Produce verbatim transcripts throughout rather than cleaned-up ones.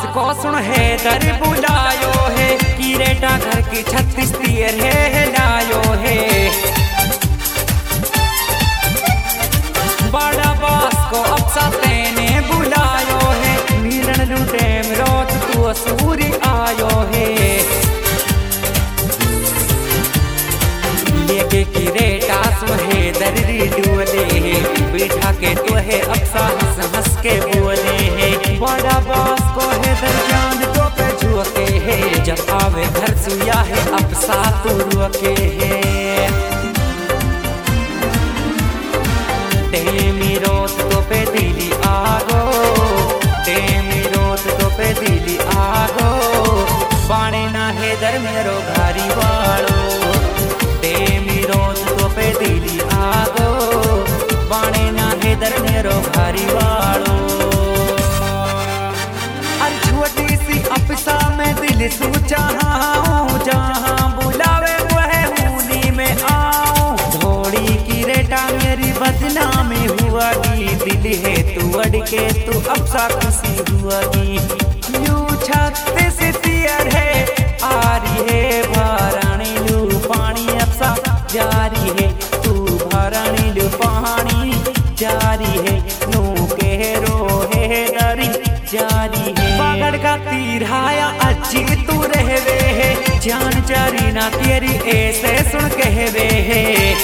को सुन है दर बुलायो है, किरेटा घर की छत्तीस तीर है लायो है। बड़ा बास को अफसा तेने बुलायो है, मिलन लूटे रोत तू सूरी आयो है। लेके किरेटा सुहे दरी डुअले है, बैठा के तो है अफसा हंस हंस के बोले है। बड़ा बास को है दर जान तो पे झुके है, जब आवे घर सुया है अफसा तू रुके है। तेमी रोत तो पे दिली आगो, तेमी रोत तो पे दिली आगो, पानी ना है दर मेरो घारी वालो। तेमी रोत तो पे दिली आगो, पानी ना है दर मेरो घारी वालो। अरे छोटी सी अफसा में दिल सू जहाँ जहाँ बुलावे वह हूनी में आऊं। थोड़ी किरेटा मेरी बदनामी हुआगी, दिल है तू अड़के तू अफसा खुशी हुआगी। यू छत्तीस तीर है आरी है भरानी लू पानी अफसा जारी है, तू भरानी लू पानी जारी है। नू के रो है दरी जारी है, पकड़ का तीर हाया अच्छी तू रहवे है, जान जारी ना तेरी ऐसे सुन कहवे है।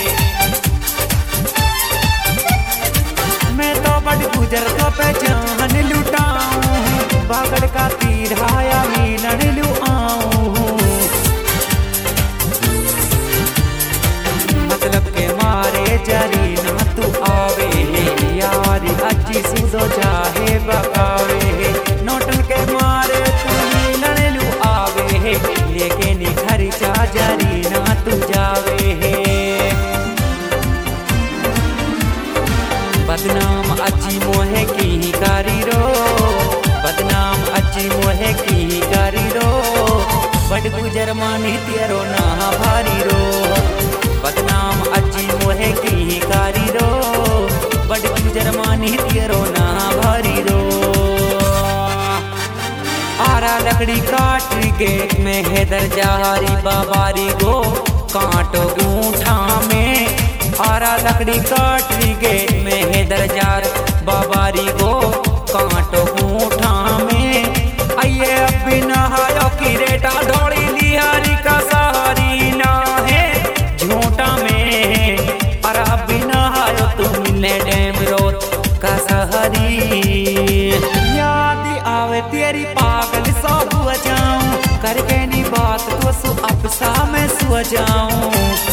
मैं तो बड़ गुजर तो पहचान लुटाऊं, पकड़ का तीर हाया मिलन लू आऊं। मतलब के मारे जारी ना तू आवे है, यारी अच्छी सुधो चाहे बकावे है। नोटन के मारे तू मिलन लू आवे है, लेकिन घर चा जारी ना तू जावे है। बदनाम अच्छी मोहे की कारी रो, बदनाम अच्छी मोहे की कारी रो, बड़ गुजर मानी तेरो ना भारी रो। बदनाम अच्छी मोहे की कारी रो, बड़ गुजर मानी तेरो ना भारी रो। आरा लकड़ी काट गेट में है दर जारी बाबारी गो, कांटो गूंठा में। आरा लकड़ी काट गेट में है दर जार बाबारी गो, कांटो गूंठा में। आइए अब भी नहायो किरेटा ढोली लिहारी का सहारी ना है झूठा में। और अब भी नहायो तू मिलने डैम रोत का सहारी। याद आवे तेरी पागल सो हुआ जाऊं, करके नी बात तो सु अफसा में सो जाऊं।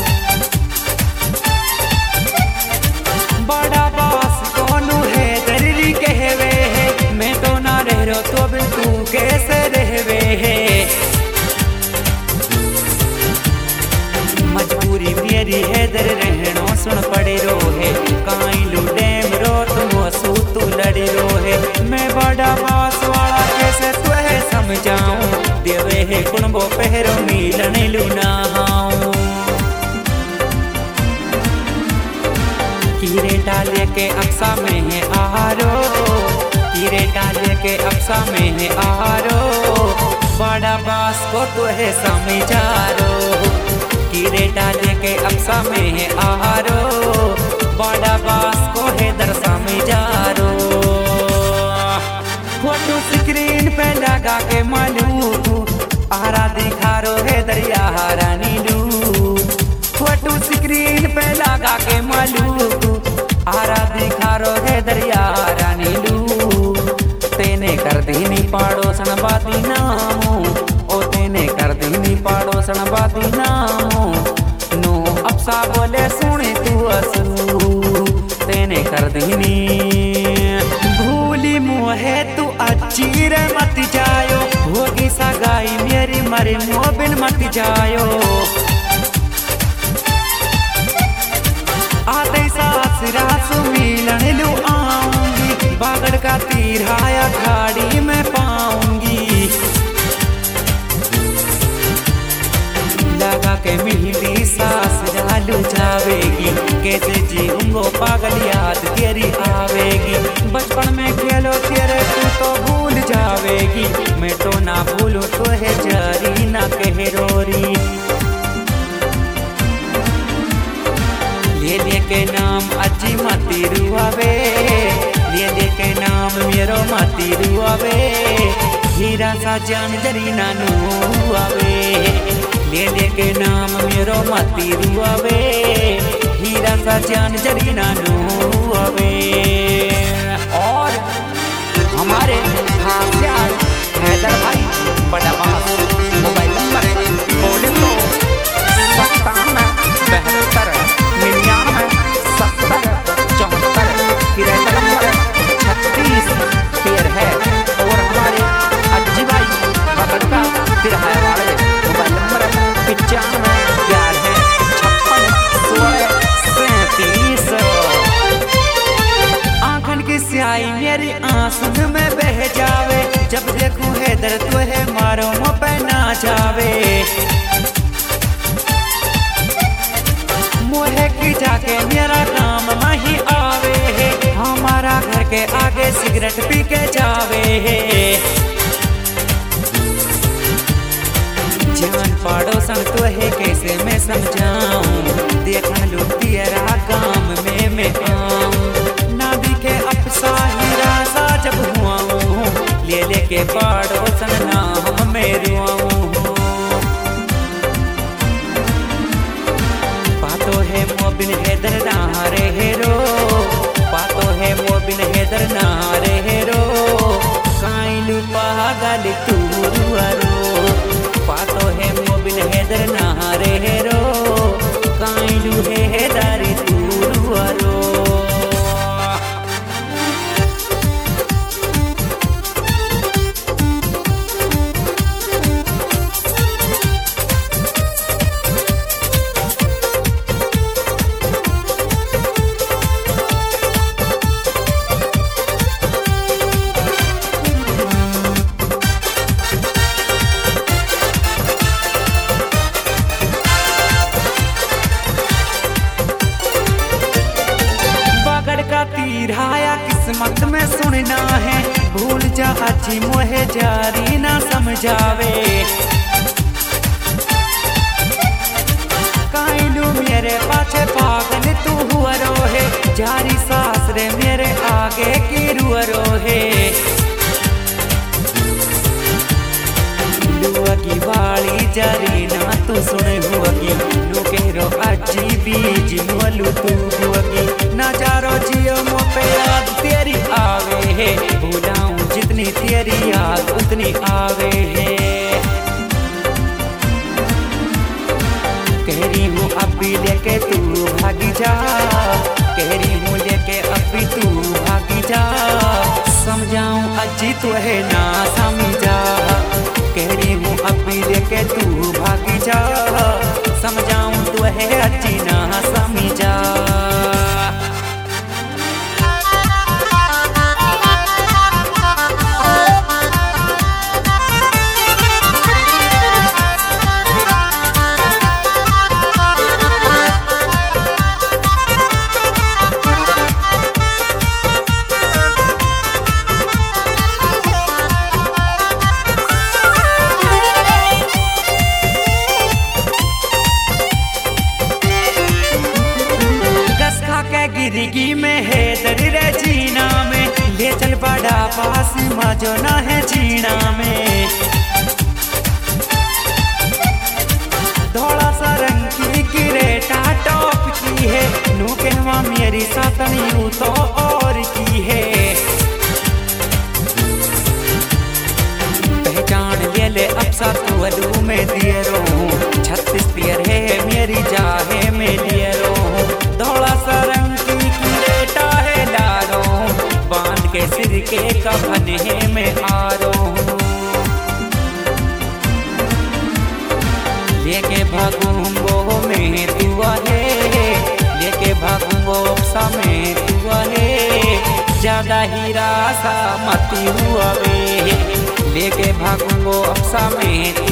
बड़ा बास कौनू है दरी कहवे है, मैं तो ना रह रो तो भी तू कैसे रहवे है। मजबूरी मेरी है दर रहनो सुन पड़े रो है, काई लू डैम रो तुम हसू तू लड़े रो है। मैं बड़ा बास वाला कैसे तू है समझाऊं, देवे है कुणबो पहरो मिलन लू नहाऊं। किरेटा लेके अफसा में है आहारो, किरेटा लेके अफसा में है आहारो, बड़ा बास को तो है समझारो। किरेटा लेके अफसा में है आहारो, बड़ा बास को है दर समझारो। फोटो स्क्रीन पे लगा के मालू, आरा दिखारो है दरिया रानी लू। फोटो स्क्रीन पे लगा के मालू, आरा दिखारो है दरिया रानी लू। तेने कर दीनी पाड़ोसन बाती नामो, ओ तेने कर दीनी पाड़ोसन बाती नामो। नो अफसा बोले सुने तू असू, तेने कर दीनी। भूली मोहे तू अच्छी रे मत जायो, होगी सगाई मेरी मरे मोबिल मत जायो। आते सास रासु मिलन लू आऊंगी, बागड़ का तीर हाया खाड़ी में पाऊंगी। लगा के मिली सास जालू जावेगी, कैसे जीऊंगो पागल याद तेरी आवेगी। बचपन में खेलो तेरे तू तो भूल जाओ, आवेगी, मैं तो ना भूलूं तो है जरी ना कहे रोरी। ले ले के नाम अजी मती रुआवे, ले ले के नाम मेरो मती रुआवे, हीरा सा जान जरी नानू आवे। ले ले के नाम मेरो मती रुआवे, हीरा सा जान जरी नानू आवे। और हमारे हाशियार हैदर भाई बड़ा बास मोबाइल नंबर बोले तो सत्तानवे बहत्तर निन्यानवे सत्तर चौहत्तर, तिरहत्तर नंबर छत्तीस पेड़ है। और हमारे अज्जी भाई बगड़ का तिरहा वाले मोबाइल नंबर पचानवे ग्यारह छप्पन सोलह सैंतीस। आंखन की स्याही मेरी आंसू में बह जावे, जब देखूं हैदर तो है मारो मुँह पे ना जावे। मोहे की जाके मेरा काम वही आवे है, हमारा घर के आगे सिगरेट पी के जावे है। जान पड़ोसन तो है कैसे मैं समझाऊं, देखा लो तेरा काम में मैं आऊं। ना दिखे अफसा हीरा सा जब हुआ हूँ, ले ले के पड़ोसन नाम में रुआऊं। पातो है मोबिन हैदर नारे हेरो, पातो है मोबिन हैदर नारे हेरो, काइलू पागल तू रुआरो। पातो है मोबिन हैदर नारे हेरो, काइलू है हैदर तू रुआरो। तीराया किस्मत में सुनना है, भूल जा अजी मोहे जारी ना समझावे। काइलू मेरे पाछे पागल तू हुआ रोहे, जारी सासरे मेरे आगे की रुआ रोहे। लुआ की बाली जारी ना तू सुने हुआ की, लू कह रो अजी बीज मोलू तू हुआ की। नजारो जियो मो पे याद तेरी आवे है, भूलाऊं जितनी तेरी याद उतनी आवे है। कह रही हूँ अभी लेके तू भागी जा, कह रही हूँ लेके अभी तू भागी जा, समझाऊं अजी तो है ना समझा। कह रही हूँ अभी लेके तू भागी जा, समझाऊं तो है अजी ना समझा। गिरगी में है दर जीना में, ले चल बड़ा पास मजो ना है जीना में। थोड़ा सा रंग की किरेटा टॉप की है, नू कहवा मेरी सातनी यू तो और की है। पहचान ले ले अब सा तू अलू में दिए रो, छत्तीस पियर है मेरी जाहे में दिए रो। थोड़ा सा रंग के सिर के कफन है मैं आरो, लेके भागूंगो में तू है, लेके भागूंगो सा में तू है। ज्यादा हीरा सा मती हुआ वे, लेके भागूंगो सा में